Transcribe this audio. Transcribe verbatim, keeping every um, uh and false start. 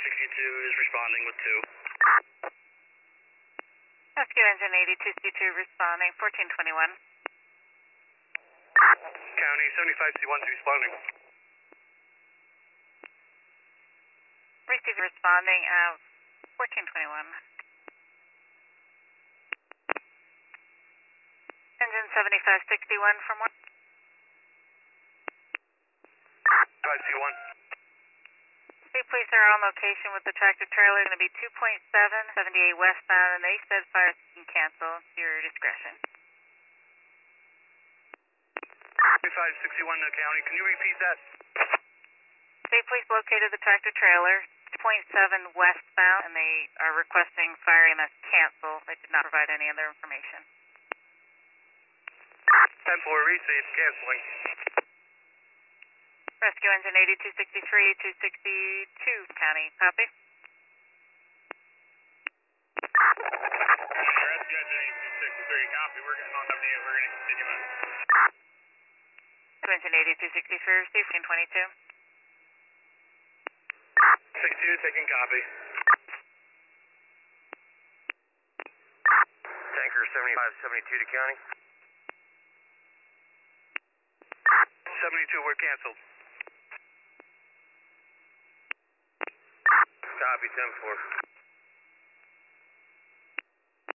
sixty-two is responding with two. Rescue engine eighty-two C two responding, fourteen twenty-one. County seventy-five C one is responding. Receive responding, uh, fourteen twenty-one. Engine seventy-five sixty-one from one. five C one. State police are on location with the tractor trailer, going to be two point seven, seventy-eight westbound, and they said fire can cancel to your discretion. five sixty-one uh, County, can you repeat that? State police located the tractor trailer, two point seven westbound, and they are requesting fire E M S cancel. They did not provide any other information. ten four, received, canceling. Rescue engine eighty-two sixty-three, two sixty-two, County, copy. Rescue engine eighty-two sixty-three, copy. We're getting on W. We're going to continue on. Rescue engine eighty-two sixty-three, received, fifteen twenty-two. sixty-two, taking copy. Tanker seventy-five seventy-two to County. seventy-two, we're canceled. Copy, ten four.